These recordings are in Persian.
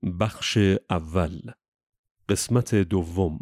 بخش اول، قسمت دوم.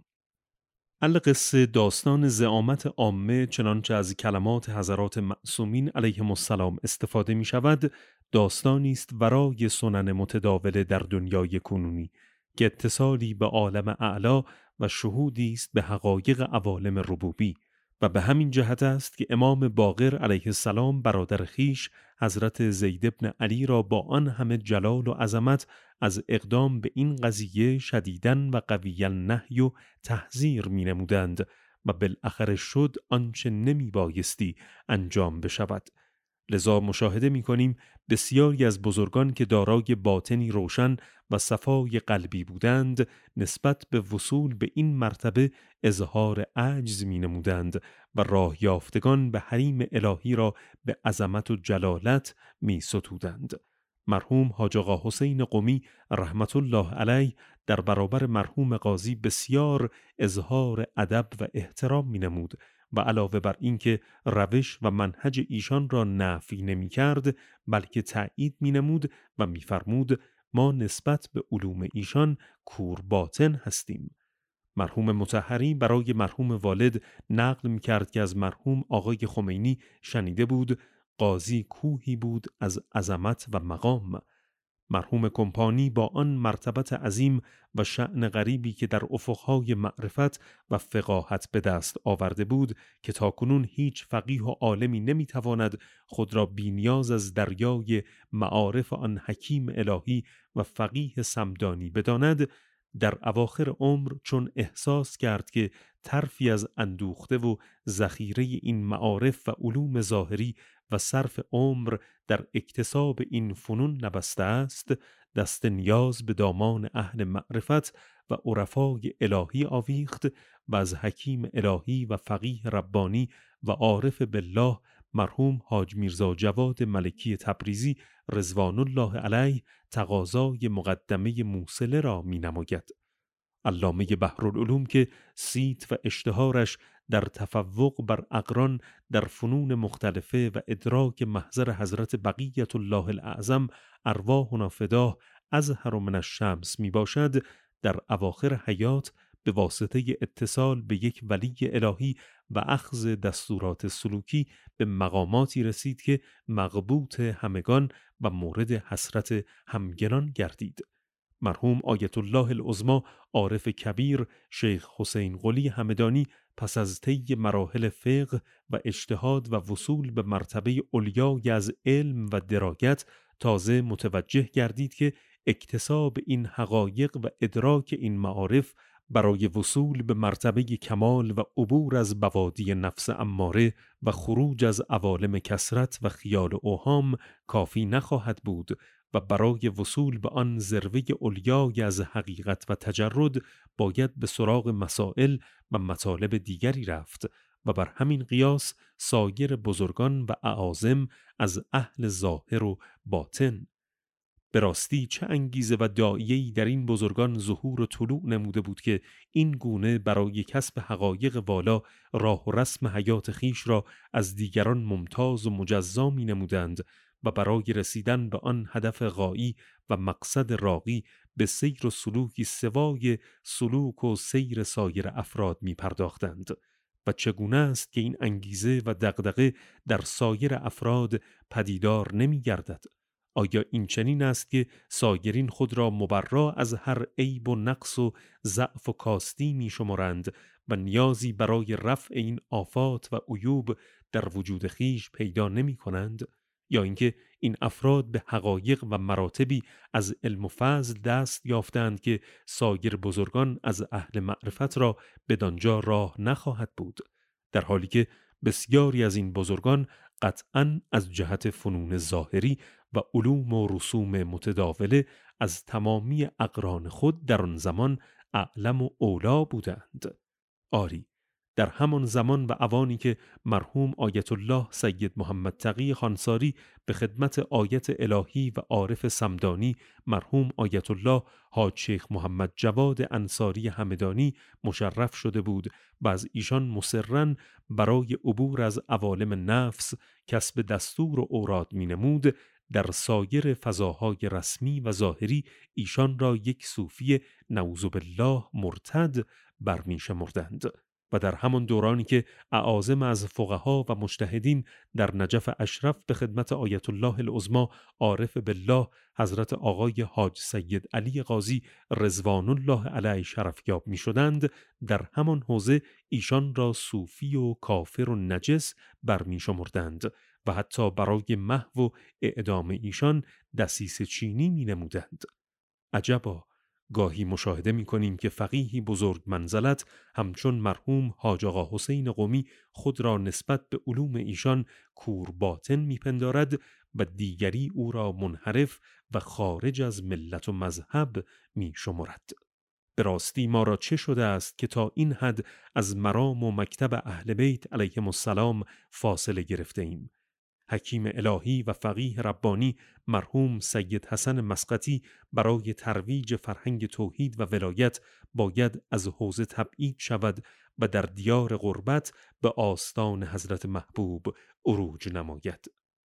القصه داستان زعامت عامه چنانچه از کلمات حضرات معصومین علیهم السلام استفاده می شود، داستانی است ورای سنن متداول در دنیای کنونی که اتصالی به عالم اعلا و شهودی است به حقایق عوالم ربوبی و به همین جهت است که امام باقر علیه السلام برادر خیش حضرت زید بن علی را با آن همه جلال و عظمت از اقدام به این قضیه شدیداً و قویاً نهی و تحذیر می نمودند و بالاخره شد آنچه نمی بایستی انجام بشود. لذا مشاهده می کنیم بسیاری از بزرگان که دارای باطنی روشن و صفای قلبی بودند نسبت به وصول به این مرتبه اظهار عجز می نمودند و راه یافتگان به حریم الهی را به عظمت و جلالت می ستودند. مرحوم حاج آقا حسین قمی رحمت الله علیه در برابر مرحوم قاضی بسیار اظهار ادب و احترام می نمود و علاوه بر اینکه روش و منهج ایشان را نفی نمی کرد بلکه تأیید می نمود و می فرمود ما نسبت به علوم ایشان کور باطن هستیم. مرحوم مطهری برای مرحوم والد نقل می کرد که از مرحوم آقای خمینی شنیده بود قاضی کوهی بود از عظمت و مقام. مرحوم کمپانی با آن مرتبت عظیم و شأن غریبی که در افقهای معرفت و فقاهت به دست آورده بود که تاکنون هیچ فقیه و عالمی نمیتواند خود را بی‌نیاز از دریای معارف آن حکیم الهی و فقیه صمدانی بداند، در اواخر عمر چون احساس کرد که طرفی از اندوخته و ذخیره این معارف و علوم ظاهری و صرف عمر در اکتساب این فنون نبسته است، دست نیاز به دامان اهل معرفت و عرفای الهی آویخت و از حکیم الهی و فقیه ربانی و عارف بالله مرحوم حاج میرزا جواد ملکی تبریزی رضوان الله علیه تقاضای مقدمه موصله را می نماید. علامه بحرالعلوم که صیت و اشتهارش در تفوق بر اقران در فنون مختلفه و ادراک محضر حضرت بقیت الله الاعظم ارواحنا فداه ازهر من الشمس می باشد، در اواخر حیات به واسطه اتصال به یک ولی الهی و اخذ دستورات سلوکی به مقاماتی رسید که مغبوط همگان و مورد حسرت همگنان گردید. مرحوم آیت الله العظمی عارف کبیر شیخ حسین قلی همدانی پس از طی مراحل فقه و اجتهاد و وصول به مرتبه علیای از علم و درایت تازه متوجه گردید که اکتساب این حقایق و ادراک این معارف برای وصول به مرتبه کمال و عبور از بوادی نفس اماره و خروج از عوالم کثرت و خیال و اوهام کافی نخواهد بود و برای وصول به آن ذروه علیای از حقیقت و تجرد باید به سراغ مسائل و مطالب دیگری رفت و بر همین قیاس سایر بزرگان و اعاظم از اهل ظاهر و باطن. به راستی چه انگیزه و داعیه‌ای در این بزرگان ظهور و طلوع نموده بود که این گونه برای کسب حقایق والا راه و رسم حیات خیش را از دیگران ممتاز و مجزا می نمودند و برای رسیدن به آن هدف غایی و مقصد راقی به سیر و سلوکی سوای سلوک و سیر سایر افراد می پرداختند. و چگونه است که این انگیزه و دغدغه در سایر افراد پدیدار نمی گردد؟ آیا این چنین است که سایرین خود را مبرا از هر عیب و نقص و ضعف و کاستی می شمارند و نیازی برای رفع این آفات و عیوب در وجود خیش پیدا نمی کنند؟ یا اینکه این افراد به حقایق و مراتبی از علم و فضل دست یافتند که سایر بزرگان از اهل معرفت را بدانجا راه نخواهد بود، در حالی که بسیاری از این بزرگان قطعاً از جهت فنون ظاهری و علوم و رسوم متداوله از تمامی اقران خود در آن زمان اعلم و اولا بودند. آری، در همان زمان و اوانی که مرحوم آیت الله سید محمد تقی خانساری به خدمت آیت الهی و عارف صمدانی مرحوم آیت الله حاج شیخ محمد جواد انصاری همدانی مشرف شده بود و از ایشان مصرن برای عبور از عوالم نفس کسب دستور و اوراد می نمود، در سایر فضاهای رسمی و ظاهری ایشان را یک صوفی نعوذ بالله مرتد برمی شمردند و در همان دورانی که اعاظم از فقها و مجتهدین در نجف اشرف به خدمت آیت الله العظمی عارف بالله حضرت آقای حاج سید علی قاضی رضوان الله علیه شرفیاب می شدند، در همان حوزه ایشان را صوفی و کافر و نجس برمی شمردند و حتی برای محو و اعدام ایشان دسیسه چینی می نمودند. عجبا، گاهی مشاهده می کنیم که فقیهی بزرگ منزلت همچون مرحوم حاج آقا حسین قمی خود را نسبت به علوم ایشان کور باطن می پندارد و دیگری او را منحرف و خارج از ملت و مذهب می شمرد. به راستی ما را چه شده است که تا این حد از مرام و مکتب اهل بیت علیهم السلام فاصله گرفته ایم؟ حکیم الهی و فقیه ربانی مرحوم سید حسن مسقطی برای ترویج فرهنگ توحید و ولایت باید از حوزه تبعید شود و در دیار غربت به آستان حضرت محبوب عروج نماید.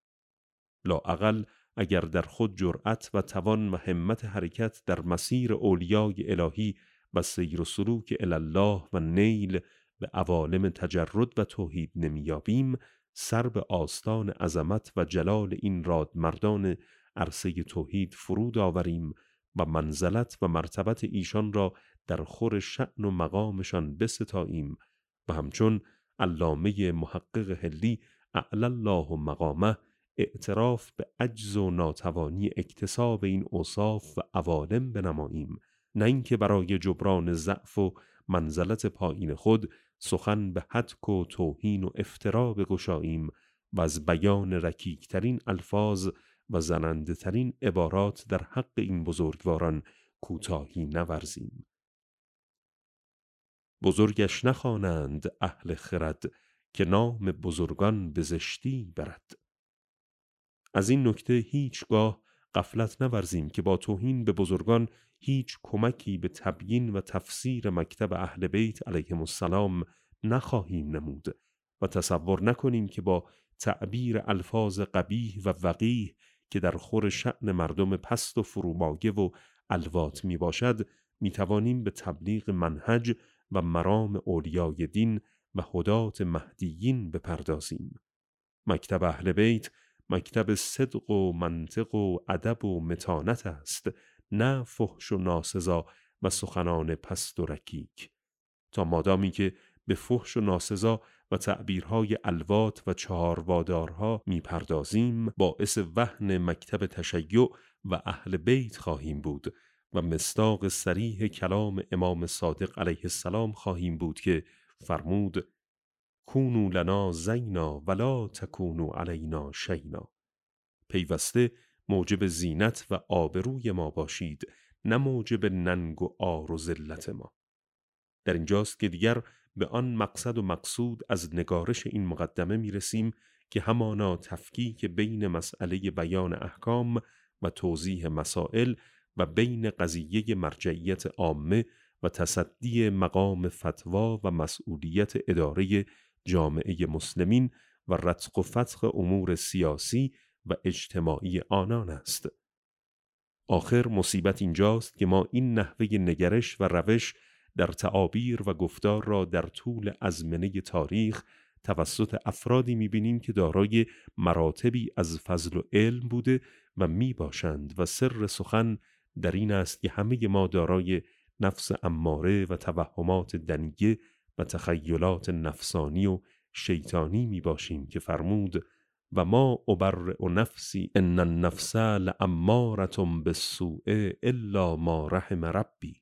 لااقل اگر در خود جرأت و توان و همت حرکت در مسیر اولیای الهی و سیر و سلوک الله و نیل به عوالم تجرد و توحید نمیابیم، سر به آستان عظمت و جلال این رادمردان عرصه توحید فرود آوریم و منزلت و مرتبت ایشان را در خور شأن و مقامشان بستاییم و همچون علامه محقق حلی اعلی الله مقامه اعتراف به عجز و ناتوانی اکتساب این اوصاف و عوالم بنماییم، نه اینکه برای جبران ضعف و منزلت پایین خود سخن به هتک و توهین و افترا بگشاییم و از بیان رکیکترین الفاظ و زننده ترین عبارات در حق این بزرگواران کوتاهی نورزیم. بزرگش نخوانند اهل خرد که نام بزرگان به زشتی برد. از این نکته هیچگاه غفلت نورزیم که با توهین به بزرگان هیچ کمکی به تبیین و تفسیر مکتب اهل بیت علیهم السلام نخواهیم نمود و تصور نکنیم که با تعبیر الفاظ قبیح و وقیح که در خور شأن مردم پست و فرومایه و الوات می باشد می توانیم به تبلیغ منهج و مرام اولیای دین و هدات مهدیین بپردازیم. مکتب اهل بیت مکتب صدق و منطق و ادب و متانت است، نه فحش و ناسزا و سخنان پست و رکیک. تا مادامی که به فحش و ناسزا و تعبیرهای الوات و چهاروادارها میپردازیم باعث وهن مکتب تشیع و اهل بیت خواهیم بود و مصداق صریح کلام امام صادق علیه السلام خواهیم بود که فرمود کونوا لنا زینا ولا تکونوا علینا شینا. پیوسته موجب زینت و آبروی ما باشید، نه موجب ننگ و عار و ذلت ما. در اینجاست که دیگر به آن مقصد و مقصود از نگارش این مقدمه می رسیم که همانا تفکیک بین مسئله بیان احکام و توضیح مسائل و بین قضیه مرجعیت عامه و تصدی مقام فتوا و مسئولیت اداره جامعه مسلمین و رتق و فتق امور سیاسی و اجتماعی آنان است. آخر مصیبت اینجاست که ما این نحوه نگرش و روش در تعابیر و گفتار را در طول ازمنه تاریخ توسط افرادی می‌بینیم که دارای مراتبی از فضل و علم بوده و میباشند و سر سخن در این است که همه ما دارای نفس اماره و توهمات دنیه و تخیلات نفسانی و شیطانی میباشیم که فرمود و ما ابرئ نفسی ان النفس لاماره بالسوء الا ما رحم ربی.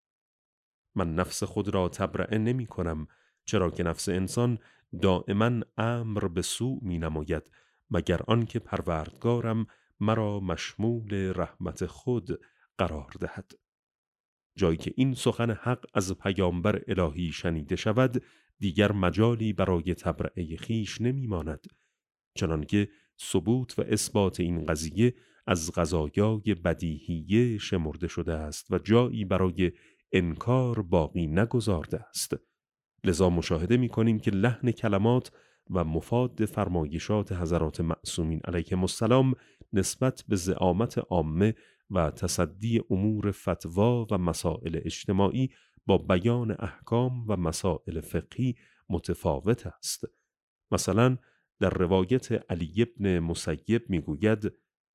من نفس خود را تبرئه نمی کنم، چرا که نفس انسان دائما امر به سوء می نماید مگر آنکه پروردگارم مرا مشمول رحمت خود قرار دهد. جایی که این سخن حق از پیامبر الهی شنیده شود دیگر مجالی برای تبرئه خیش نمی ماند، چنانکه ثبوت و اثبات این قضیه از قضایای بدیهیه شمرده شده است و جایی برای انکار باقی نگذارده است. لذا مشاهده می کنیم که لحن کلمات و مفاد فرمایشات حضرات معصومین علیهم السلام نسبت به زعامت عامه و تصدی امور فتوا و مسائل اجتماعی با بیان احکام و مسائل فقهی متفاوت است. مثلا در روایت علی بن مسیب میگوید: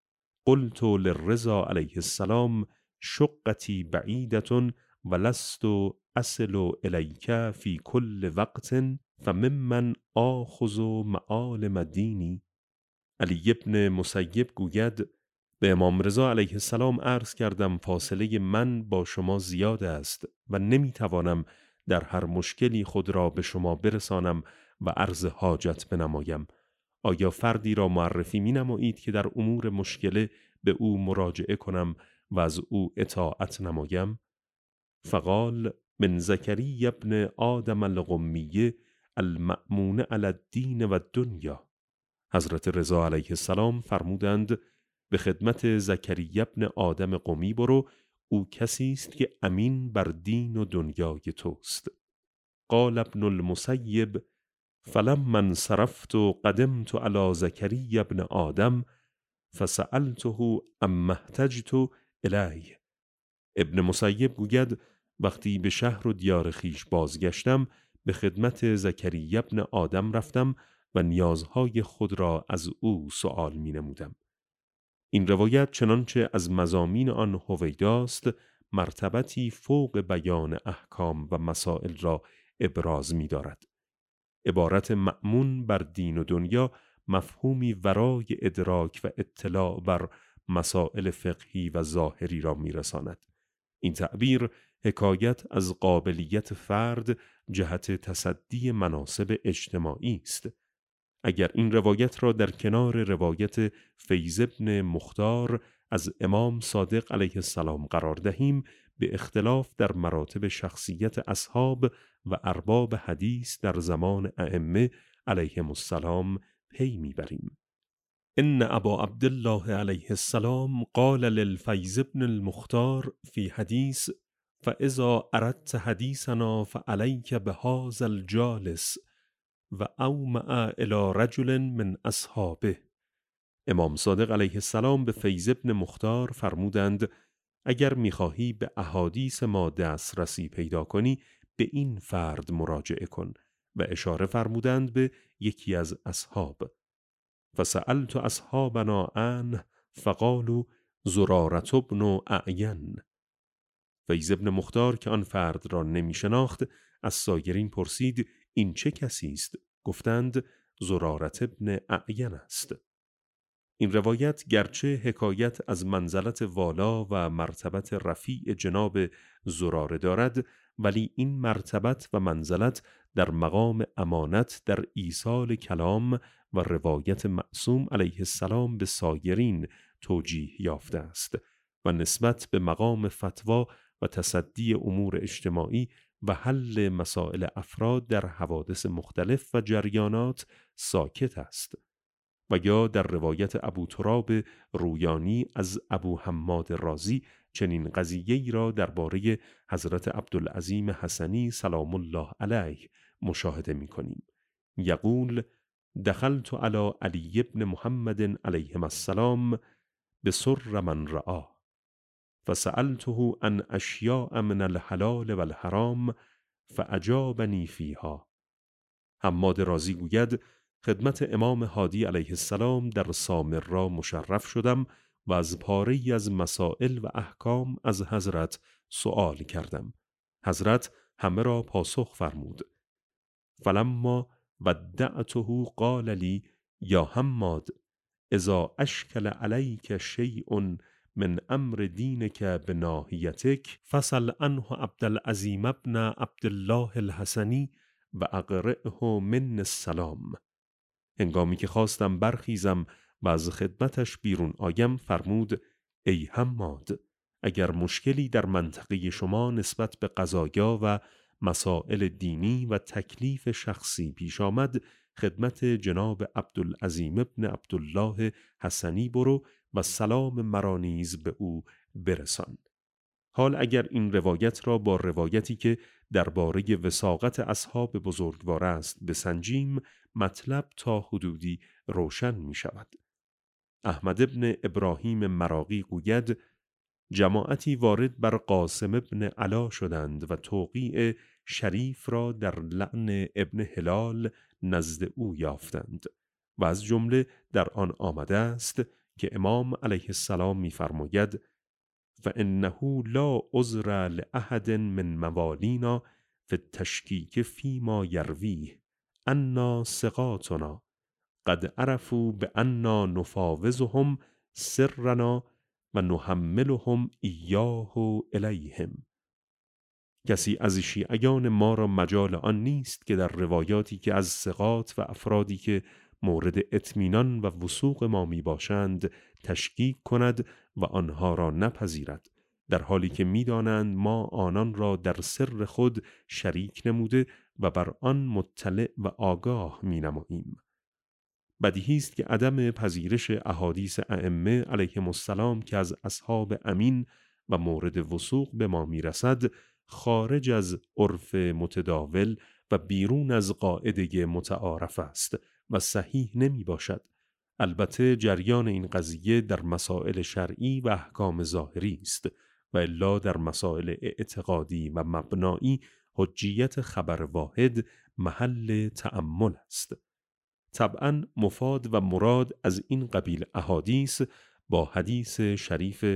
قلت للرضا علیه السلام شقتی بعیدة ولست اصل الیک فی کل وقت فممن آخذ معالم دینی. علی بن مسیب گوید: به امام رضا علیه السلام عرض کردم فاصله من با شما زیاد است و نمیتوانم در هر مشکلی خود را به شما برسانم و عرض حاجت بنمایم. آیا فردی را معرفی می نمایید که در امور مشکله به او مراجعه کنم و از او اطاعت نمایم؟ فقال: من زکریا ابن آدم القمی المأمون علی الدین و الدنیا. حضرت رضا علیه السلام فرمودند: به خدمت زکریا ابن آدم قمی برو، او کسی است که امین بر دین و دنیای توست. قال ابن المسیب: فلما انصرفت قدمت علی زکریا ابن آدم فسألته عما احتجت الیه. ابن مسیب گوید: وقتی به شهر و دیار خیش بازگشتم به خدمت زکریا ابن آدم رفتم و نیازهای خود را از او سؤال می نمودم. این روایت چنانچه از مضامین آن هویداست مرتبتی فوق بیان احکام و مسائل را ابراز می دارد. عبارت مأمون بر دین و دنیا مفهومی ورای ادراک و اطلاع بر مسائل فقهی و ظاهری را می رساند. این تعبیر حکایت از قابلیت فرد جهت تصدی مناصب اجتماعی است. اگر این روایت را در کنار روایت فیض بن مختار از امام صادق علیه السلام قرار دهیم، به اختلاف در مراتب شخصیت اصحاب و ارباب حدیث در زمان ائمه علیهم السلام پی میبریم. ان ابا عبدالله علیه السلام قال للفیض بن المختار فی حدیث: فاذا اردت حدیثنا فعلیک بهذا الجالس و اومع الی رجل من اصحابه. امام صادق علیه السلام به فیض بن مختار فرمودند: اگر میخواهی به احادیث ما دسترسی پیدا کنی به این فرد مراجعه کن، و اشاره فرمودند به یکی از اصحاب. فسألت اصحابنا عنه فقالوا زرارة بن اعین. فیض بن مختار که آن فرد را نمی شناخت از سایرین پرسید: این چه کسی است؟ گفتند: زرارة بن اعین است. این روایت گرچه حکایت از منزلت والا و مرتبت رفیع جناب زراره دارد، ولی این مرتبت و منزلت در مقام امانت در ایصال کلام و روایت معصوم علیه السلام به سایرین توجیه یافته است و نسبت به مقام فتوا و تصدی امور اجتماعی و حل مسائل افراد در حوادث مختلف و جریانات ساکت است. و یا در روایت ابو تراب رویانی از ابو حماد رازی چنین قضیه‌ای را درباره حضرت عبدالعظیم حسنی سلام الله علیه مشاهده می‌کنیم. یقول: دخلت علی علی بن محمد علیهم السلام بسر من رآه فسألته عن اشیاء من الحلال والحرام فاجابنی فیها. حماد رازی گوید: خدمت امام هادی علیه السلام در سامرا مشرف شدم و از پاره‌ای از مسائل و احکام از حضرت سؤال کردم. حضرت همه را پاسخ فرمود. فلما ودعته قال لی: یا حماد، اذا اشکل علیک شیء من امر دینک بناحیتک فسل عنه عبدالعظیم ابن عبدالله الحسنی و اقرئه من السلام. هنگامی که خواستم برخیزم و از خدمتش بیرون آیم فرمود: ای حماد، اگر مشکلی در منطقه شما نسبت به قضایا و مسائل دینی و تکلیف شخصی پیش آمد خدمت جناب عبدالعظیم ابن عبدالله حسنی برو و سلام مرا نیز به او برسان. حال اگر این روایت را با روایتی که درباره وثاقت اصحاب بزرگوار است بسنجیم، مطلب تا حدودی روشن می شود. احمد ابن ابراهیم مراغی گوید جماعتی وارد بر قاسم ابن علا شدند و توقیع شریف را در لعن ابن هلال نزد او یافتند و از جمله در آن آمده است که امام علیه السلام می‌فرماید فإنه لا عذر لأحد من موالینا فی التشکیک فیما یرویه انا ثقاتنا قد عرفوا بأننا نفاوضهم سرنا و نحملهم ایاه الیهم. کسی از شیعیان ما را مجال آن نیست که در روایاتی که از ثقات و افرادی که مورد اطمینان و وثوق ما می باشند تشکیک کند و آنها را نپذیرد، در حالی که می دانند ما آنان را در سر خود شریک نموده و بر آن مطلع و آگاه می نماییم. بدیهی است که عدم پذیرش احادیث ائمه علیهم السلام که از اصحاب امین و مورد وثوق به ما میرسد خارج از عرف متداول و بیرون از قاعده متعارف است و صحیح نمی باشد. البته جریان این قضیه در مسائل شرعی و احکام ظاهری است و الا در مسائل اعتقادی و مبنایی حجیت خبر واحد محل تأمل است. طبعاً مفاد و مراد از این قبیل احادیث با حدیث شریف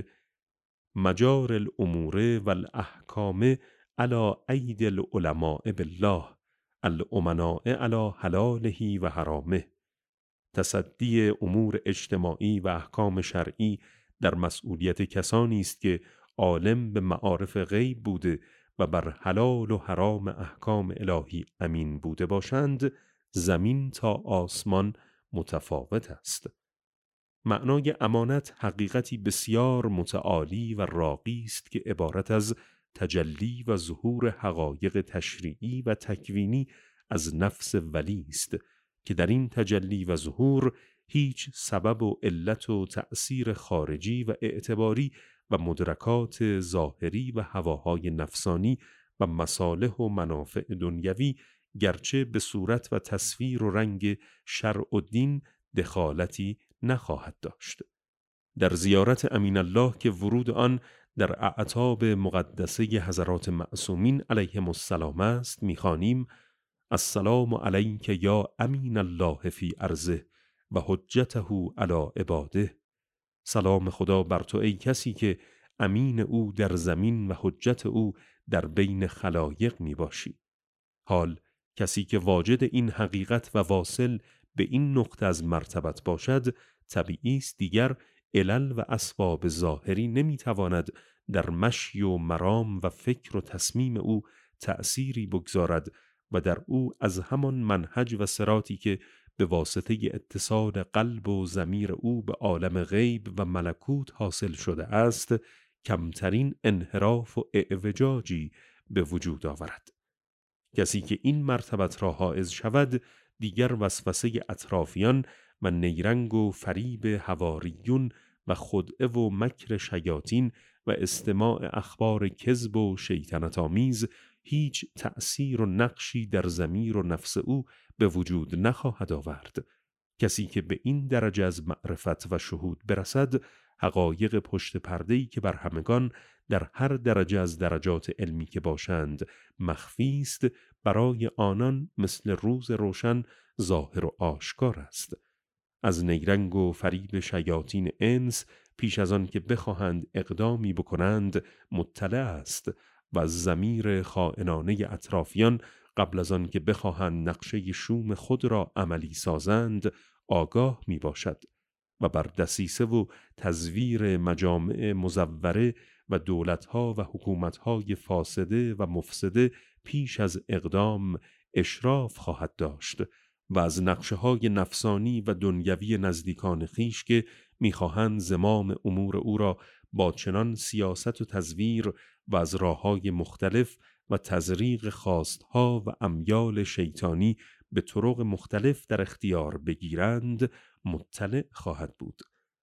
مجار الامور والاحکام علی اید العلماء بالله الامناء علی حلاله و حرامه، تصدی امور اجتماعی و احکام شرعی در مسئولیت کسانی است که عالم به معارف غیب بوده و بر حلال و حرام احکام الهی امین بوده باشند، زمین تا آسمان متفاوت است. معنای امانت حقیقتی بسیار متعالی و راقی است که عبارت از تجلی و ظهور حقایق تشریعی و تکوینی از نفس ولی است که در این تجلی و ظهور هیچ سبب و علت و تأثیر خارجی و اعتباری و مدرکات ظاهری و هواهای نفسانی و مصالح و منافع دنیوی گرچه به صورت و تصویر و رنگ شرع و دین دخالتی نخواهد داشت. در زیارت امین الله که ورود آن در اعتاب مقدسه حضرات معصومین علیهم السلام است می‌خوانیم السلام علیک یا امین الله فی ارضه و حجته علی عباده. سلام خدا بر تو ای کسی که امین او در زمین و حجت او در بین خلایق می باشی. حال کسی که واجد این حقیقت و واصل به این نقطه از مرتبت باشد طبیعی است دیگر علل و اسباب ظاهری نمیتواند در مشی و مرام و فکر و تصمیم او تأثیری بگذارد و در او از همان منهج و صراطی که به واسطه اتصال قلب و ضمیر او به عالم غیب و ملکوت حاصل شده است کمترین انحراف و اعوجاجی به وجود آورد. کسی که این مرتبت را حائز شود دیگر وسوسه اطرافیان و نیرنگ و فریب حواریون و خدعه و مکر شیاطین و استماع اخبار کذب و شیطنت آمیز هیچ تأثیر و نقشی در ضمیر و نفس او به وجود نخواهد آورد. کسی که به این درجه از معرفت و شهود برسد حقایق پشت پرده‌ای که بر همگان در هر درجه از درجات علمی که باشند مخفی است برای آنان مثل روز روشن ظاهر و آشکار است. از نیرنگ و فریب شیاطین انس پیش از آن که بخواهند اقدامی بکنند مطلع است و از ضمیر خائنانه اطرافیان قبل از آن که بخواهند نقشه شوم خود را عملی سازند آگاه می باشد و بر دسیسه و تزویر مجامع مزوره و دولتها و حکومتهای فاسده و مفسده پیش از اقدام اشراف خواهد داشت و از نقشه‌های نفسانی و دنیوی نزدیکان خیش که می‌خواهند زمام امور او را با چنان سیاست و تزویر و از راه‌های مختلف و تزریق خواستها و امیال شیطانی به طرق مختلف در اختیار بگیرند مطلع خواهد بود.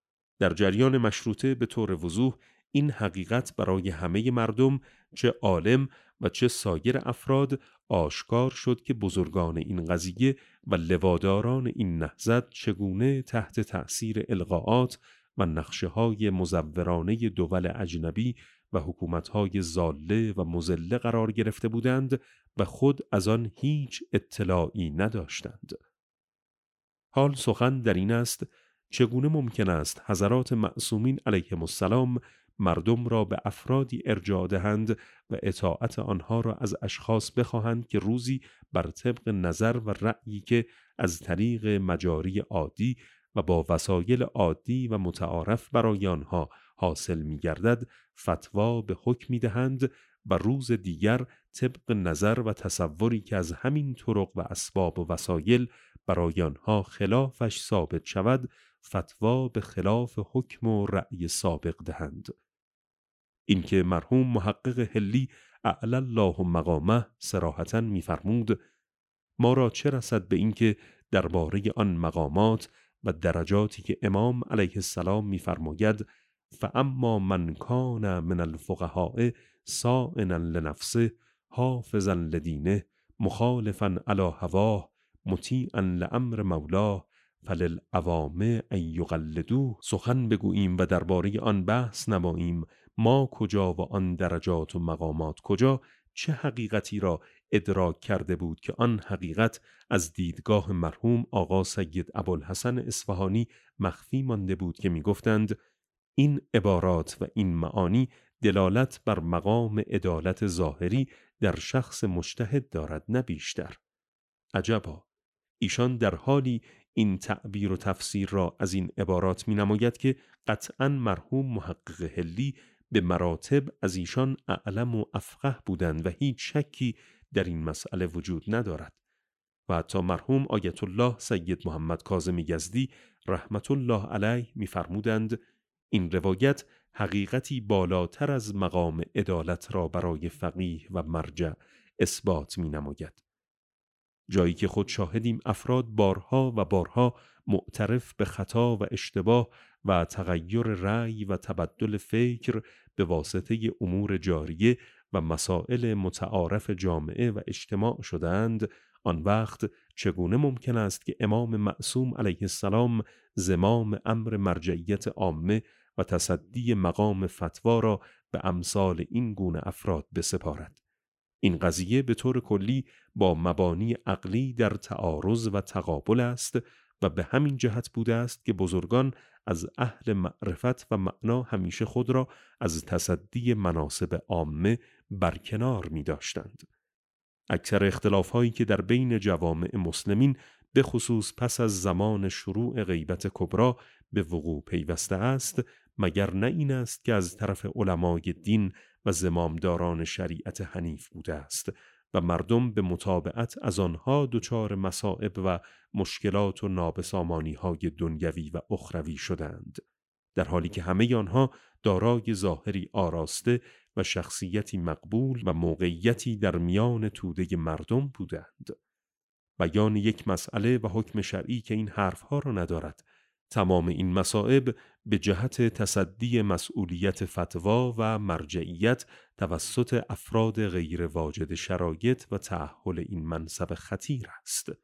در جریان مشروطه به طور وضوح این حقیقت برای همه مردم چه عالم و چه سایر افراد آشکار شد که بزرگان این قضیه و لواداران این نهضت چگونه تحت تأثیر القاءات و نقشه‌های مزورانه دول اجنبی و حکومت‌های ضاله و مضله قرار گرفته بودند و خود از آن هیچ اطلاعی نداشتند. حال سخن در این است چگونه ممکن است حضرات معصومین علیهم السلام مردم را به افرادی ارجاع دهند و اطاعت آنها را از اشخاص بخواهند که روزی بر طبق نظر و رأیی که از طریق مجاری عادی و با وسایل عادی و متعارف برای آنها حاصل می گردد فتوا به حکم می دهند و روز دیگر طبق نظر و تصوری که از همین طرق و اسباب و وسایل برای آنها خلافش ثابت شود فتوا به خلاف حکم و رأی سابق دهند. اینکه مرحوم محقق حلی اعلی الله مقامه صراحتاً می‌فرمود ما را چه رسد به اینکه درباره آن مقامات و درجاتی که امام علیه السلام می‌فرماید فاما من کان من الفقهاء صائنا لنفسه حافظا لدینه مخالفا علی هواه مطیعا لامر مولاه فللعوام ان یقلدوه سخن بگوییم و درباره آن بحث نماییم ما کجا و آن درجات و مقامات کجا چه حقیقتی را ادراک کرده بود که آن حقیقت از دیدگاه مرحوم آقا سید ابوالحسن اصفهانی مخفی مانده بود که می گفتند این عبارات و این معانی دلالت بر مقام عدالت ظاهری در شخص مجتهد دارد نه بیشتر. عجبا، ایشان در حالی این تعبیر و تفسیر را از این عبارات می نماید که قطعاً مرحوم محقق حلی به مراتب از ایشان اعلم و افقه بودند و هیچ شکی در این مسئله وجود ندارد. و حتی مرحوم آیت الله سید محمد کاظم یزدی رحمت الله علیه می فرمودند این روایت حقیقتی بالاتر از مقام عدالت را برای فقیه و مرجع اثبات می نماید. جایی که خود شاهدیم افراد بارها و بارها معترف به خطا و اشتباه و تغییر رأی و تبدل فکر به واسطه امور جاریه و مسائل متعارف جامعه و اجتماع شدند، آن وقت چگونه ممکن است که امام معصوم علیه السلام زمام امر مرجعیت عامه و تصدی مقام فتوا را به امثال این گونه افراد بسپارد؟ این قضیه به طور کلی با مبانی عقلی در تعارض و تقابل است و به همین جهت بوده است که بزرگان از اهل معرفت و معنا همیشه خود را از تصدی مناصب عامه برکنار می داشتند. اکثر اختلاف‌هایی که در بین جوامع مسلمین به خصوص پس از زمان شروع غیبت کبرا به وقوع پیوسته است مگر نه این است که از طرف علمای دین و زمامداران شریعت حنیف بوده است و مردم به متابعت از آنها دچار مصائب و مشکلات و نابسامانی‌های دنیوی و اخروی شدند، در حالی که همه آنها دارای ظاهری آراسته و شخصیتی مقبول و موقعیتی در میان توده مردم بودند. بیان یک مسئله و حکم شرعی که این حرفها را ندارد. تمام این مصائب به جهت تصدی مسئولیت فتوا و مرجعیت توسط افراد غیر واجد شرایط و تأهل این منصب خطیر است.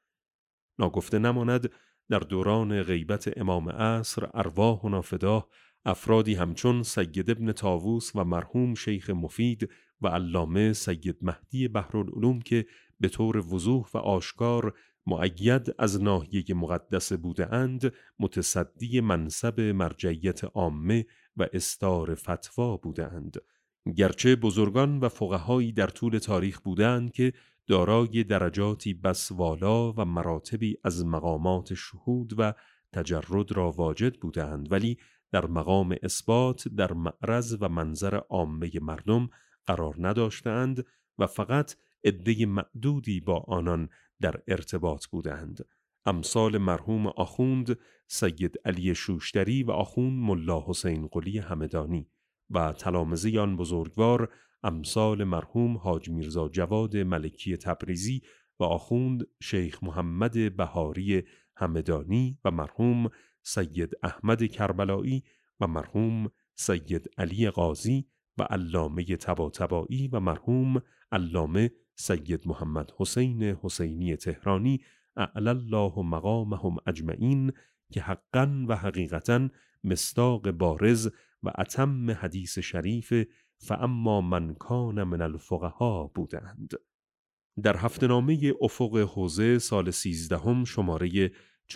ناگفته نماند در دوران غیبت امام عصر ارواحنا فداه افرادی همچون سید ابن طاووس و مرحوم شیخ مفید و علامه سید مهدی بحرالعلوم که به طور وضوح و آشکار مؤید از ناحیه مقدس بوده اند متصدی منصب مرجعیت عامه و اصدار فتوا بوده اند، گرچه بزرگان و فقهایی در طول تاریخ بودند که دارای درجاتی بس والا و مراتبی از مقامات شهود و تجرد را واجد بودند، ولی در مقام اثبات در معرض و منظر عامه مردم قرار نداشتند و فقط عده معدودی با آنان در ارتباط بودند، امثال مرحوم آخوند سید علی شوشتری و آخوند ملا حسین قلی همدانی و تلامذه آن بزرگوار امثال مرحوم حاج میرزا جواد ملکی تبریزی و آخوند شیخ محمد بهاری همدانی و مرحوم سید احمد کربلایی و مرحوم سید علی قاضی و علامه طباطبایی و مرحوم علامه سید محمد حسین حسینی تهرانی اعلی الله مقامهم اجمعین که حقاً و حقیقتاً مصداق بارز و اتم حدیث شریف فاما من کان من الفقها بودند. در هفته‌نامه افق حوزه سال 13 شماره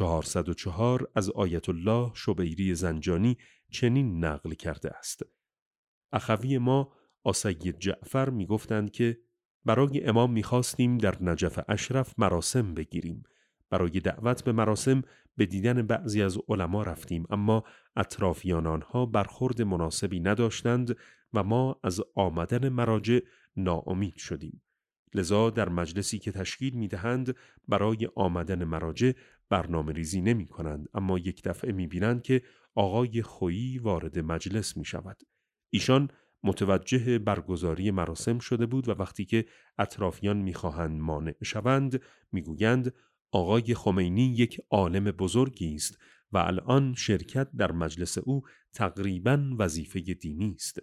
404 از آیت الله شبیری زنجانی چنین نقل کرده است: اخوی ما آسید جعفر می گفتند که برای امام می خواستیم در نجف اشرف مراسم بگیریم. برای دعوت به مراسم به دیدن بعضی از علما رفتیم، اما اطرافیان آنها برخورد مناسبی نداشتند و ما از آمدن مراجع ناامید شدیم. لذا در مجلسی که تشکیل می دهند برای آمدن مراجع برنامه ریزی نمی کنند، اما یک دفعه می بینند که آقای خویی وارد مجلس می شود. ایشان متوجه برگزاری مراسم شده بود و وقتی که اطرافیان می خواهند مانع شوند می گویند آقای خمینی یک عالم بزرگی است و الان شرکت در مجلس او تقریباً وظیفه دینی است.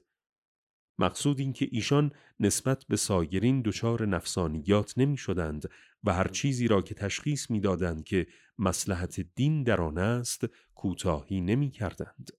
مقصود این که ایشان نسبت به سایرین دچار نفسانیات نمی شدند و هر چیزی را که تشخیص می دادند که مصلحت دین در آن است کوتاهی نمی کردند.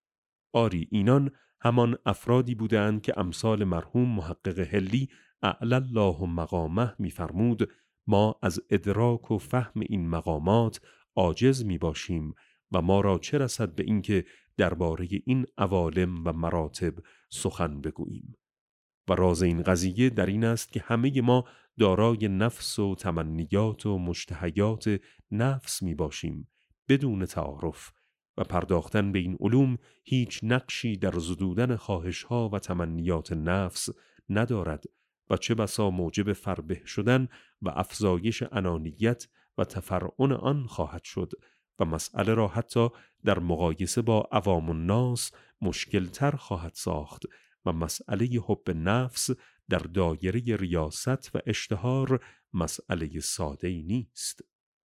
آری اینان همان افرادی بودند که امثال مرحوم محقق حلی اعلی الله مقامه می فرمود ما از ادراک و فهم این مقامات عاجز می باشیم و ما را چه رسد به اینکه درباره این عوالم و مراتب سخن بگوییم. و راز این قضیه در این است که همه ما دارای نفس و تمنیات و مشتهیات نفس می باشیم بدون تعارف و پرداختن به این علوم هیچ نقشی در زدودن خواهشها و تمنیات نفس ندارد و چه بسا موجب فربه شدن و افزایش انانیت و تفرعن آن خواهد شد و مسئله را حتی در مقایسه با عوام الناس مشکل تر خواهد ساخت و مسئله حب نفس در دایره ریاست و اشتهار مسئله ساده‌ای نیست.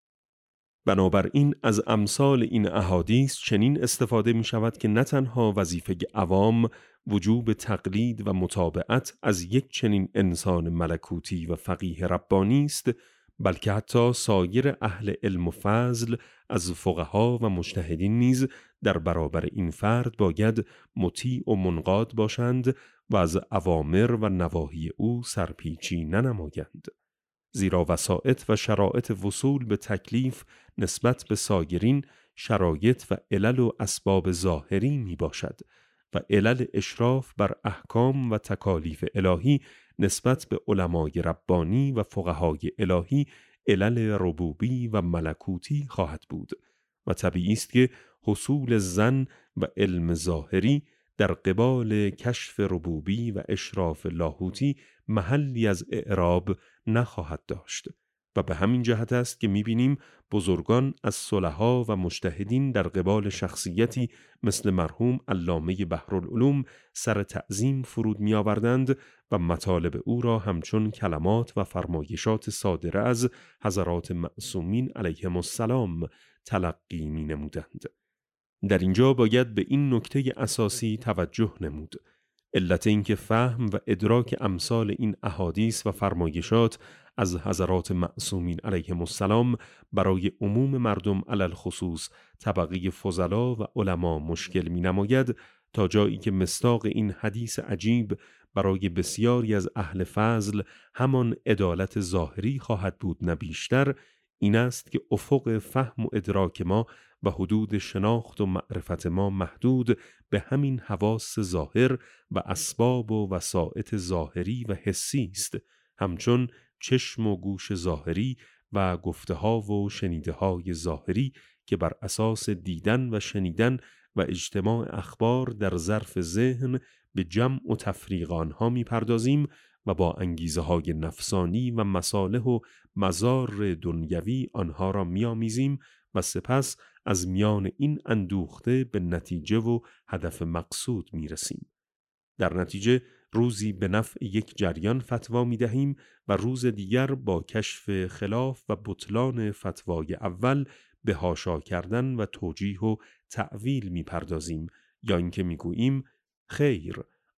بنابراین از امثال این احادیث چنین استفاده می شود که نه تنها وظیفه عوام وجوب تقلید و متابعت از یک چنین انسان ملکوتی و فقیه ربانی است، بلکه حتی سایر اهل علم و فضل از فقها و مجتهدین نیز در برابر این فرد باید مطیع و منقاد باشند و از اوامر و نواهی او سرپیچی ننمایند. زیرا وسائط و شرایط وصول به تکلیف نسبت به سایرین شرایط و علل و اسباب ظاهری می باشد و علل اشراف بر احکام و تکالیف الهی نسبت به علمای ربانی و فقهای الهی علل ربوبی و ملکوتی خواهد بود و طبیعی است که حصول ظن و علم ظاهری در قبال کشف ربوبی و اشراف لاهوتی محلی از اعراب نخواهد داشت و به همین جهت است که می‌بینیم بزرگان از صلحا و مجتهدین در قبال شخصیتی مثل مرحوم علامه بحرالعلوم سر تعظیم فرود می‌آوردند و مطالب او را همچون کلمات و فرمایشات صادره از حضرات معصومین علیهم السلام تلقی می‌نمودند. در اینجا باید به این نکته اساسی توجه نمود: علت اینکه فهم و ادراک امثال این احادیث و فرمایشات از حضرات معصومین علیهم السلام برای عموم مردم علل خصوص طبقه فضلا و علما مشکل می نماید تا جایی که مصداق این حدیث عجیب برای بسیاری از اهل فضل همان عدالت ظاهری خواهد بود نه بیشتر، این است که افق فهم و ادراک ما و حدود شناخت و معرفت ما محدود به همین حواس ظاهر و اسباب و وسائط ظاهری و حسی است، همچون چشم و گوش ظاهری و گفته ها و شنیده های ظاهری که بر اساس دیدن و شنیدن و اجتماع اخبار در ظرف ذهن به جمع و تفریق آنها می پردازیم و با انگیزه های نفسانی و مصالح و مضار دنیوی آنها را می آمیزیم و سپس از میان این اندوخته به نتیجه و هدف مقصود می رسیم. در نتیجه روزی به نفع یک جریان فتوا می دهیم و روز دیگر با کشف خلاف و بطلان فتوای اول به حاشا کردن و توجیه و تعویل می پردازیم یا اینکه می گوییم خیر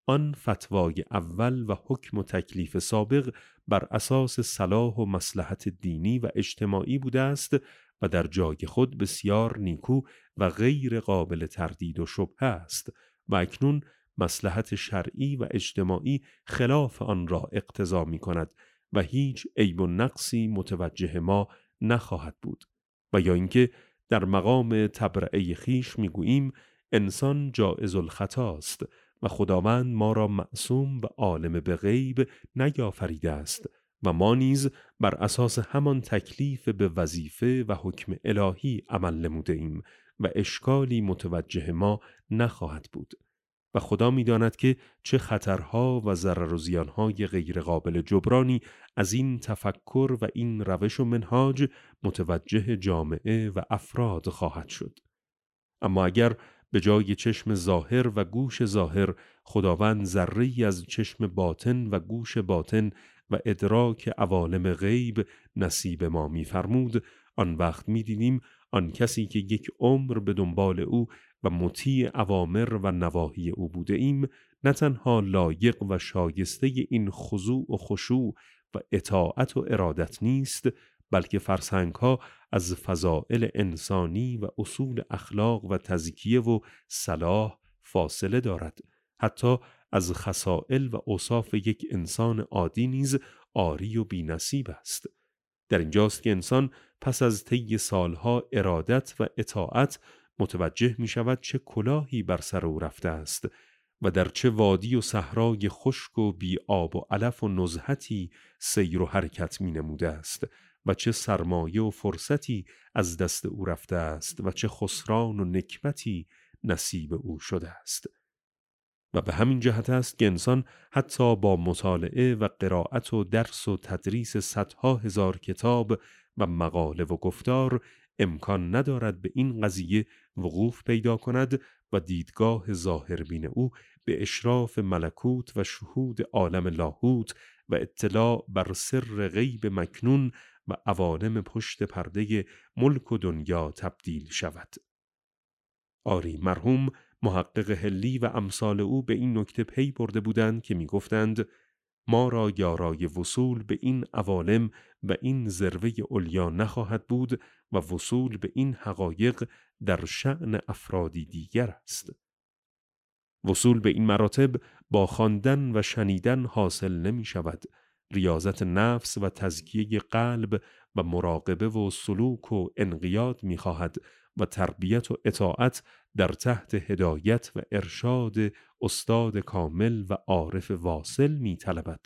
آن فتوای اول و حکم و تکلیف سابق بر اساس صلاح و مصلحت دینی و اجتماعی بوده است و در جای خود بسیار نیکو و غیر قابل تردید و شبهه است و اکنون مصلحت شرعی و اجتماعی خلاف آن را اقتضا می کند و هیچ عیب و نقصی متوجه ما نخواهد بود. و یا اینکه در مقام تبرئه خویش می گوییم انسان جائز الخطا است و خداوند ما را معصوم و عالم به غیب نیافریده است و ما نیز بر اساس همان تکلیف به وظیفه و حکم الهی عمل نموده ایم و اشکالی متوجه ما نخواهد بود. و خدا می‌داند که چه خطرها و ضرر و زیانهای غیر قابل جبرانی از این تفکر و این روش و منهاج متوجه جامعه و افراد خواهد شد. اما اگر به جای چشم ظاهر و گوش ظاهر خداوند ذره‌ای از چشم باطن و گوش باطن و ادراک عوالم غیب نصیب ما می‌فرمود، آن وقت می‌دیدیم آن کسی که یک عمر به دنبال او و مطیع اوامر و نواهی او بوده ایم، نه تنها لایق و شایسته این خضوع و خشوع و اطاعت و ارادت نیست، بلکه فرسنگ‌ها از فضائل انسانی و اصول اخلاق و تزکیه و صلاح فاصله دارد. حتی از خصائل و اوصاف یک انسان عادی نیز عاری و بی‌نصیب است. در اینجاست که انسان پس از طی سالها ارادت و اطاعت متوجه می شود چه کلاهی بر سر او رفته است و در چه وادی و صحرای خشک و بی آب و علف و نزهتی سیر و حرکت می نموده است و چه سرمایه و فرصتی از دست او رفته است و چه خسران و نکبتی نصیب او شده است. و به همین جهت است که انسان حتی با مطالعه و قرائت و درس و تدریس صدها هزار کتاب و مقاله و گفتار امکان ندارد به این قضیه وقوف پیدا کند و دیدگاه ظاهربین او به اشراف ملکوت و شهود عالم لاهوت و اطلاع بر سر غیب مکنون و عوالم پشت پرده ملک و دنیا تبدیل شود. آری، مرحوم محقق حلی و امثال او به این نکته پی برده بودند که می گفتند ما را یارای وصول به این عوالم و این ذروه علیا نخواهد بود و وصول به این حقایق در شأن افرادی دیگر است. وصول به این مراتب با خواندن و شنیدن حاصل نمی شود. ریاضت نفس و تزکیه قلب و مراقبه و سلوک و انقیاد می خواهد و تربیت و اطاعت در تحت هدایت و ارشاد استاد کامل و عارف واصل می طلبد.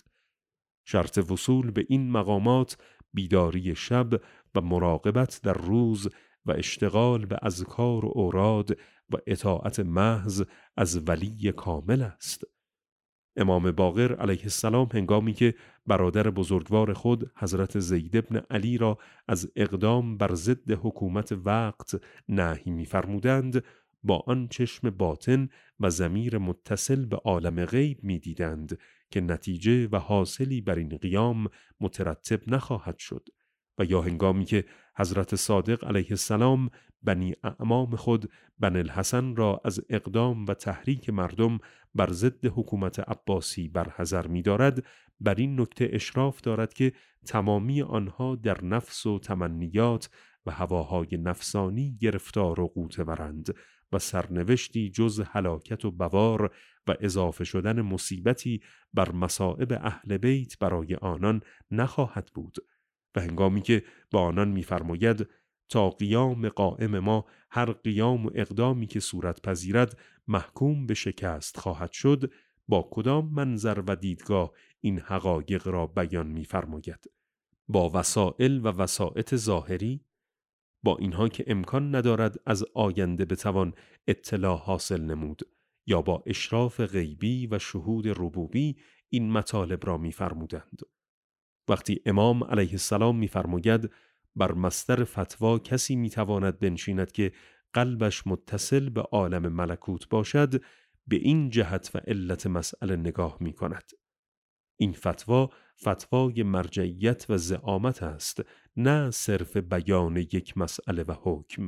شرط وصول به این مقامات بیداری شب و مراقبت در روز و اشتغال به اذکار و اوراد و اطاعت محض از ولی کامل است. امام باقر علیه السلام هنگامی که برادر بزرگوار خود حضرت زید بن علی را از اقدام بر ضد حکومت وقت نهی می‌فرمودند، با آن چشم باطن و ضمیر متصل به عالم غیب می‌دیدند که نتیجه و حاصلی بر این قیام مترتب نخواهد شد. و یا هنگامی که حضرت صادق علیه السلام بنی اعمام خود بنی الحسن را از اقدام و تحریک مردم بر ضد حکومت عباسی برحذر می دارد، بر این نکته اشراف دارد که تمامی آنها در نفس و تمنیات و هواهای نفسانی گرفتار و غوطه ورند و سرنوشتی جز هلاکت و بوار و اضافه شدن مصیبتی بر مصائب اهل بیت برای آنان نخواهد بود. و هنگامی که با آنان می‌فرماید تا قیام قائم ما هر قیام و اقدامی که صورت پذیرد محکوم به شکست خواهد شد، با کدام منظر و دیدگاه این حقایق را بیان می‌فرماید؟ با وسائل و وسائط ظاهری؟ با اینها که امکان ندارد از آینده بتوان اطلاع حاصل نمود، یا با اشراف غیبی و شهود ربوبی این مطالب را می‌فرمودند؟ وقتی امام علیه السلام می‌فرماید بر مصدر فتوا کسی می‌تواند بنشیند که قلبش متصل به عالم ملکوت باشد، به این جهت و علت مسئله نگاه می‌کند. این فتوا فتوای مرجعیت و زعامت است، نه صرف بیان یک مسئله و حکم،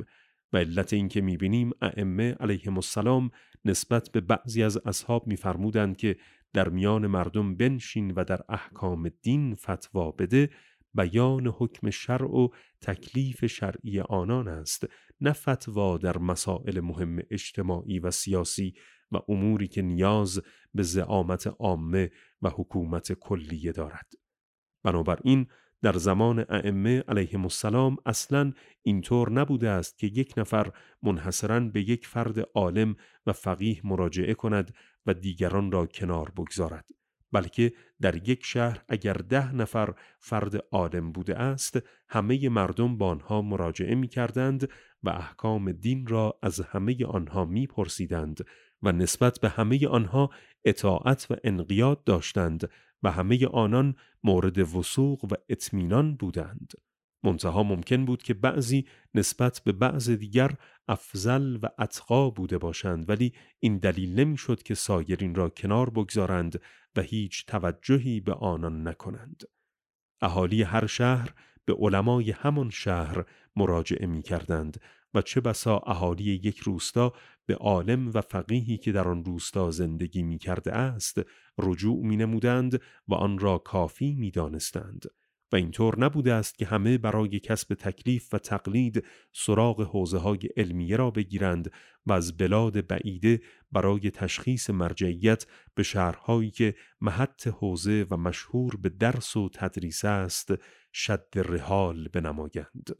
و علت این که می‌بینیم ائمه علیهم السلام نسبت به بعضی از اصحاب می‌فرمودند که در میان مردم بنشین و در احکام دین فتوا بده، بیان حکم شرع و تکلیف شرعی آنان است، نه فتوا در مسائل مهم اجتماعی و سیاسی و اموری که نیاز به زعامت عامه و حکومت کلیه دارد. بنابراین در زمان ائمه علیهم السلام اصلاً اینطور نبوده است که یک نفر منحصراً به یک فرد عالم و فقیه مراجعه کند و دیگران را کنار بگذارد، بلکه در یک شهر اگر 10 نفر فرد عالم بوده است، همه مردم با آنها مراجعه می کردند و احکام دین را از همه آنها می پرسیدند و نسبت به همه آنها اطاعت و انقیاد داشتند و همه آنان مورد وثوق و اطمینان بودند. منتها ممکن بود که بعضی نسبت به بعض دیگر افضل و اتقا بوده باشند، ولی این دلیل نمی شد که سایرین را کنار بگذارند و هیچ توجهی به آنان نکنند. اهالی هر شهر به علمای همان شهر مراجعه می کردند و چه بسا اهالی یک روستا به عالم و فقیهی که در آن روستا زندگی می کرده است رجوع می نمودند و آن را کافی می دانستند. و اینطور نبوده است که همه برای کسب تکلیف و تقلید سراغ حوزه‌های علمیه را بگیرند و از بلاد بعیده برای تشخیص مرجعیت به شهرهایی که محط حوزه و مشهور به درس و تدریس است شد رحال بنمایند.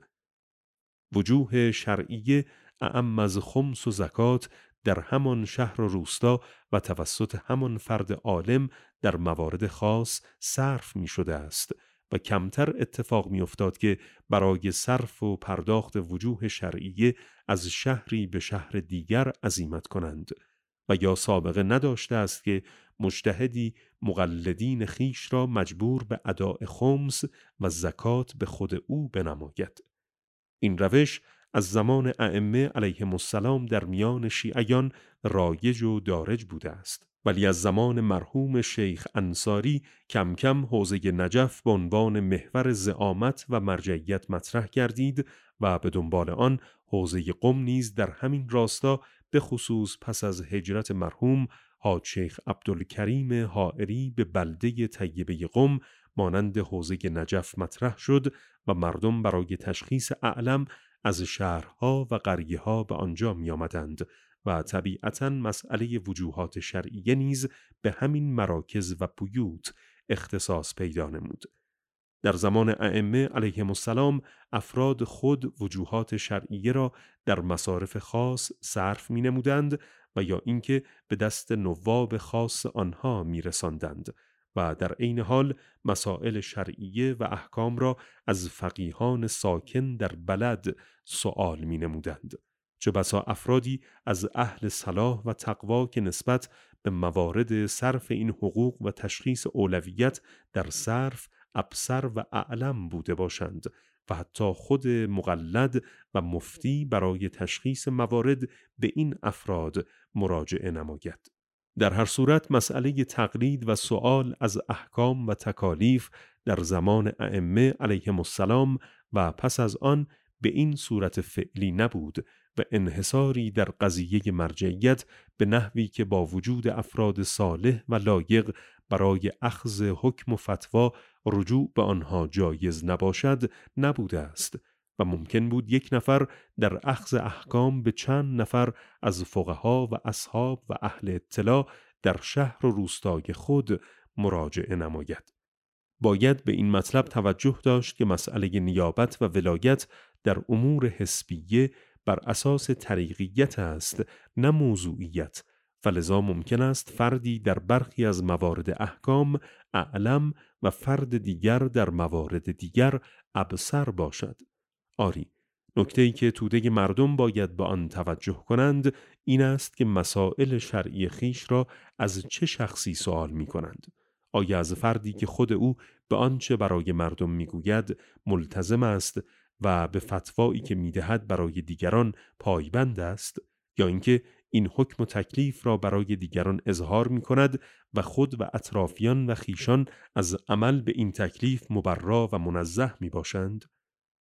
وجوه شرعیه اعم از خمس و زکات در همان شهر و روستا و توسط همان فرد عالم در موارد خاص صرف می شده است و کمتر اتفاق می افتاد که برای صرف و پرداخت وجوه شرعیه از شهری به شهر دیگر عزیمت کنند و یا سابقه نداشته است که مجتهدی مقلدین خیش را مجبور به اداء خمس و زکات به خود او بنماید. این روش از زمان ائمه علیهم السلام در میان شیعیان رایج و دارج بوده است، ولی از زمان مرحوم شیخ انصاری کم کم حوزه نجف به عنوان محور زعامت و مرجعیت مطرح گردید و به دنبال آن حوزه قم نیز در همین راستا به خصوص پس از هجرت مرحوم حاج شیخ عبدالکریم حائری به بلده طیبه قم مانند حوزه نجف مطرح شد و مردم برای تشخیص اعلم از شهرها و قریه‌ها به آنجا می آمدند و طبیعتاً مسئله وجوهات شرعیه نیز به همین مراکز و بیوت اختصاص پیدا نمود. در زمان ائمه علیهم السلام افراد خود وجوهات شرعیه را در مصارف خاص صرف می نمودند و یا اینکه به دست نواب خاص آنها می رساندند و در عین حال مسائل شرعیه و احکام را از فقیهان ساکن در بلد سؤال می نمودند. چه بسا افرادی از اهل صلاح و تقوا که نسبت به موارد صرف این حقوق و تشخیص اولویت در صرف ابصر و اعلم بوده باشند و حتی خود مقلد و مفتی برای تشخیص موارد به این افراد مراجعه نماید. در هر صورت مسئله تقلید و سؤال از احکام و تکالیف در زمان ائمه علیهم السلام و پس از آن به این صورت فعلی نبود و انحصاری در قضیه مرجعیت به نحوی که با وجود افراد صالح و لایق برای اخذ حکم و فتوا رجوع به آنها جایز نباشد نبوده است و ممکن بود یک نفر در اخذ احکام به چند نفر از فقها و اصحاب و اهل اطلاع در شهر و روستای خود مراجعه نماید. باید به این مطلب توجه داشت که مسئله نیابت و ولایت در امور حسبیه بر اساس طریقیت است نه موضوعیت، فلذا ممکن است فردی در برخی از موارد احکام اعلم و فرد دیگر در موارد دیگر ابصر باشد. آری، نکته‌ای که توده مردم باید به آن توجه کنند این است که مسائل شرعی خیش را از چه شخصی سوال می کنند. آیا از فردی که خود او به آنچه برای مردم میگوید ملتزم است و به فتوایی که میدهد برای دیگران پایبند است، یا اینکه این حکم و تکلیف را برای دیگران اظهار می کند و خود و اطرافیان و خیشان از عمل به این تکلیف مبرا و منزه می باشند؟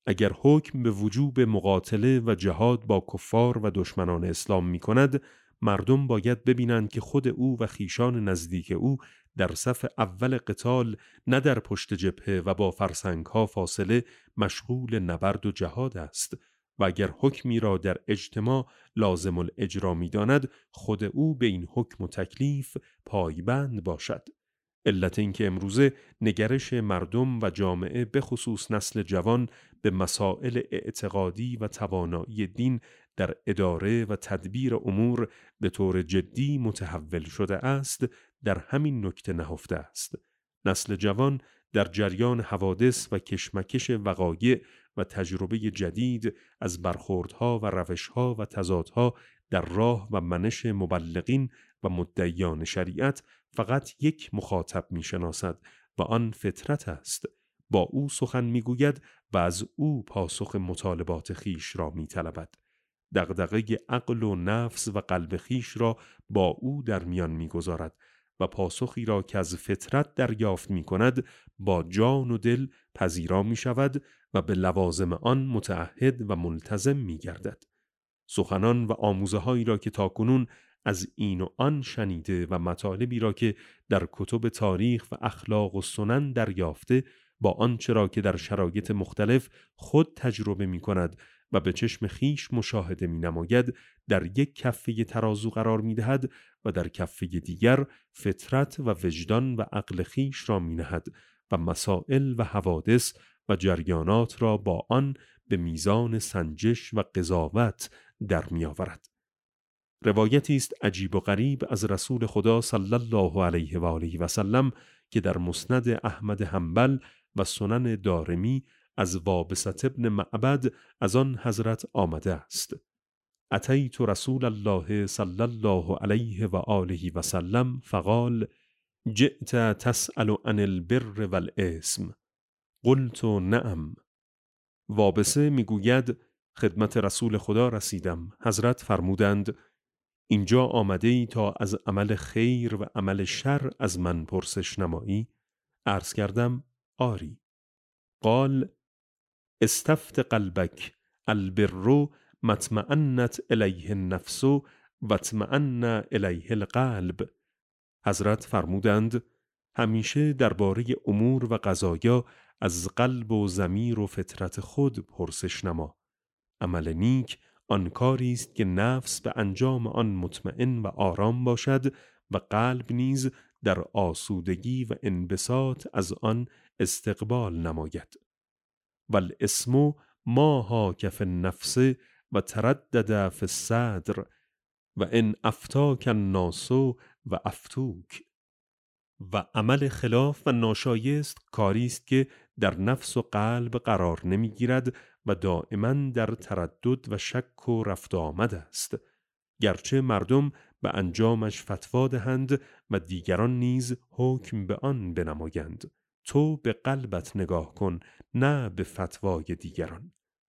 اگر حکم به وجوب مقاتله و جهاد با کفار و دشمنان اسلام می کند، مردم باید ببینند که خود او و خیشان نزدیک او در صف اول قتال، نه در پشت جبهه و با فرسنگ‌ها فاصله، مشغول نبرد و جهاد است و اگر حکمی را در اجتماع لازم الاجرا می داند، خود او به این حکم و تکلیف پایبند باشد. علت این که امروزه نگرش مردم و جامعه به خصوص نسل جوان به مسائل اعتقادی و توانایی دین در اداره و تدبیر امور به طور جدی متحول شده است، در همین نکته نهفته است. نسل جوان در جریان حوادث و کشمکش وقایع و تجربه جدید از برخوردها و روشها و تضادها در راه و منش مبلغین و مدعیان شریعت فقط یک مخاطب می شناسد و آن فطرت است. با او سخن می گوید و از او پاسخ مطالبات خیش را می طلبد. دغدغه عقل و نفس و قلب خیش را با او در میان می گذارد و پاسخی را که از فطرت دریافت می کند با جان و دل پذیرا می شود و به لوازم آن متعهد و ملتزم می گردد. سخنان و آموزه هایی را که تاکنون از این و آن شنیده و مطالبی را که در کتب تاریخ و اخلاق و سنن دریافته، با آنچه را که در شرایط مختلف خود تجربه می کند و به چشم خیش مشاهده می نماید، در یک کفه ترازو قرار می دهد و در کفه دیگر فطرت و وجدان و عقل خیش را می نهد و مسائل و حوادث و جریانات را با آن به میزان سنجش و قضاوت در می آورد. روایتی است عجیب و غریب از رسول خدا صلی الله علیه و آله و سلم که در مسند احمد حنبل و سنن دارمی از وابسة ابن معبد از آن حضرت آمده است: اتیت رسول الله صلی الله علیه و آله و سلم فقال: جئت تسأل عن البر والاسم. قلت نعم. وابسه میگوید خدمت رسول خدا رسیدم. حضرت فرمودند: اینجا آمده ای تا از عمل خیر و عمل شر از من پرسش نمایی؟ عرض کردم آری. قال: استفت قلبک، البر مطمئنت الیه النفس و اطمئن الیه القلب. حضرت فرمودند: همیشه درباره امور و قضایا از قلب و ضمیر و فطرت خود پرسش نما. عمل نیک آن کاری است که نفس به انجام آن مطمئن و آرام باشد و قلب نیز در آسودگی و انبساط از آن استقبال نماید. والاسم ما حاک فی النفس و تردد فی الصدر و ان افتاک الناس و افتوک. و عمل خلاف و ناشایست کاری است که در نفس و قلب قرار نمیگیرد و دائما در تردد و شک و رفت آمد است، گرچه مردم به انجامش فتوا دهند و دیگران نیز حکم به آن بنمایند. تو به قلبت نگاه کن، نه به فتوای دیگران.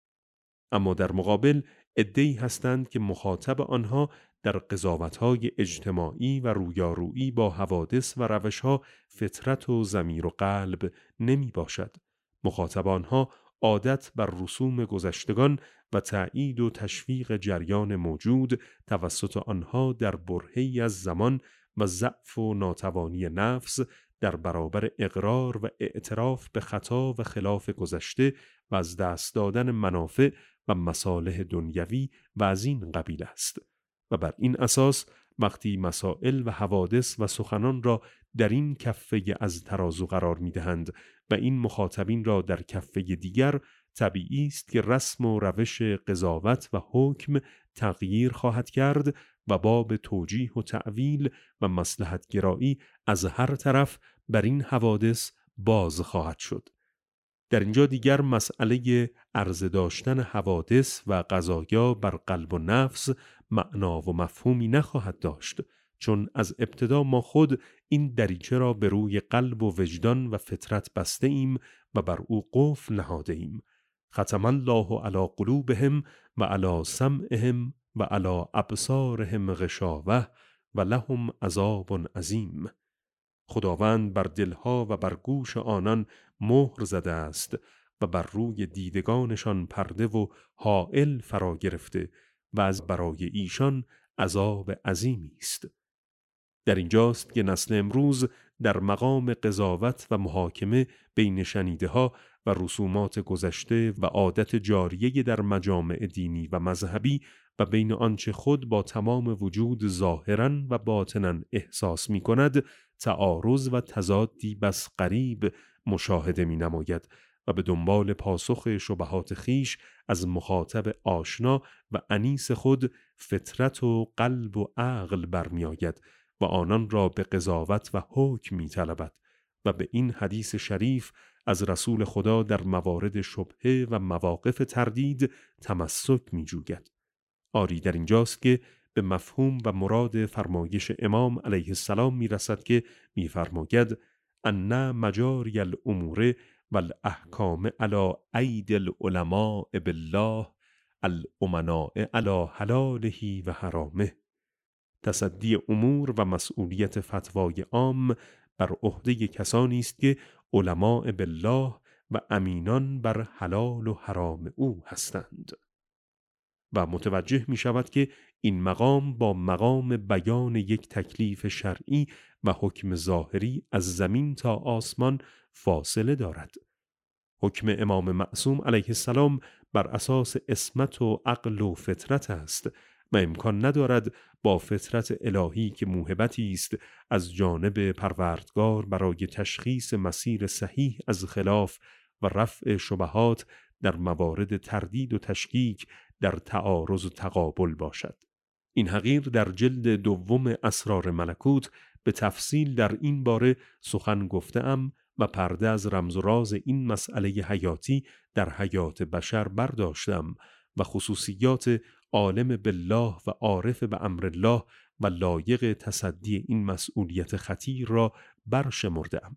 اما در مقابل عده‌ای هستند که مخاطب آنها در قضاوت‌های اجتماعی و رویارویی با حوادث و روش‌ها فطرت و ضمیر و قلب نمی باشد. مخاطب آنها عادت بر رسوم گذشتگان و تأیید و تشویق جریان موجود توسط آنها در برهه‌ای از زمان و ضعف و ناتوانی نفس در برابر اقرار و اعتراف به خطا و خلاف گذشته و از دست دادن منافع و مصالح دنیوی و از این قبیل است. و بر این اساس وقتی مسائل و حوادث و سخنان را در این کفه از ترازو قرار می دهند و این مخاطبین را در کفه دیگر، طبیعی است که رسم و روش قضاوت و حکم تغییر خواهد کرد و باب توجیه و تعویل و مصلحت گرایی از هر طرف بر این حوادث باز خواهد شد. در اینجا دیگر مسئله عرضه داشتن حوادث و قضایا بر قلب و نفس معنا و مفهومی نخواهد داشت، چون از ابتدا ما خود این دریچه را به روی قلب و وجدان و فطرت بسته ایم و بر او قفل نهاده ایم. ختم الله علی قلوبهم و علی سمعهم و علی ابصارهم غشاوة و لهم عذاب عظیم. خداوند بر دلها و بر گوش آنان مهر زده است و بر روی دیدگانشان پرده و حائل فرا گرفته و از برای ایشان عذاب عظیمی است. در اینجاست که نسل امروز در مقام قضاوت و محاکمه بین شنیده‌ها و رسومات گذشته و عادت جاریه در مجامع دینی و مذهبی و بین آنچه خود با تمام وجود ظاهراً و باطناً احساس می کند تعارض و تضادی بس غریب مشاهده می نماید و به دنبال پاسخ شبهات خیش از مخاطب آشنا و انیس خود فطرت و قلب و عقل برمی آید و آنان را به قضاوت و حکم می طلبد و به این حدیث شریف از رسول خدا در موارد شبهه و مواقف تردید تمسک می جوید. آری در اینجاست که به مفهوم و مراد فرمایش امام علیه السلام می رسد که می فرماید ان مجاری الامور والاحکام علی اید العلماء بالله الامناء علی حلاله و حرامه. تصدی امور و مسئولیت فتوای عام بر عهده کسانی است که علماء بالله و امینان بر حلال و حرام او هستند. و متوجه می شود که این مقام با مقام بیان یک تکلیف شرعی و حکم ظاهری از زمین تا آسمان فاصله دارد. حکم امام معصوم علیه السلام بر اساس عصمت و عقل و فطرت است و امکان ندارد با فطرت الهی که موهبتی است از جانب پروردگار برای تشخیص مسیر صحیح از خلاف و رفع شبهات در موارد تردید و تشکیک در تعارض و تقابل باشد. این حقیر در جلد دوم اسرار ملکوت به تفصیل در این باره سخن گفته‌ام و پرده از رمز و راز این مسئله حیاتی در حیات بشر برداشتم و خصوصیات عالم بالله و عارف به امر الله و لایق تصدی این مسئولیت خطیر را برشمردم.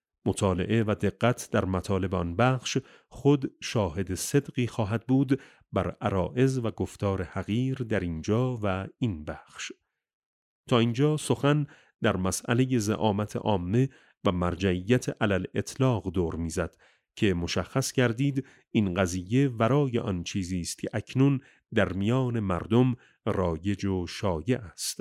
مطالعه و دقت در مطالب آن بخش خود شاهد صدقی خواهد بود بر عرائض و گفتار حقیر در اینجا و این بخش. تا اینجا سخن در مسئله زعامت عامه و مرجعیت علی الاطلاق دور میزد که مشخص کردید این قضیه ورای آن چیزی است که اکنون در میان مردم رایج و شایع است.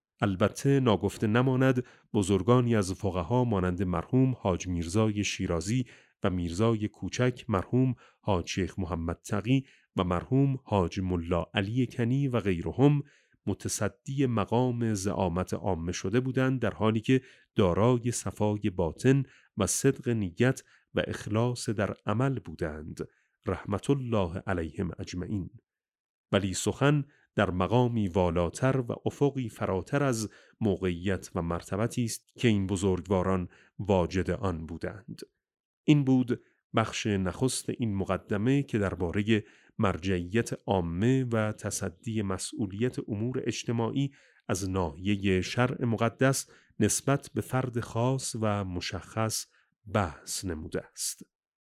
البته ناگفته نماند بزرگانی از فقها مانند مرحوم حاج میرزای شیرازی و میرزای کوچک مرحوم حاج شیخ محمد تقی و مرحوم حاج ملا علی کنی و غیرهم متصدی مقام زعامت عامه شده بودند، در حالی که دارای صفای باطن و صدق نیت و اخلاص در عمل بودند رحمت الله علیهم اجمعین. ولی سخن در مقامی والاتر و افقی فراتر از موقعیت و مرتبتی است که این بزرگواران واجد آن بودند. این بود بخش نخست این مقدمه که درباره مرجعیت عامه و تصدی مسئولیت امور اجتماعی از ناحیه شرع مقدس نسبت به فرد خاص و مشخص بحث نموده است.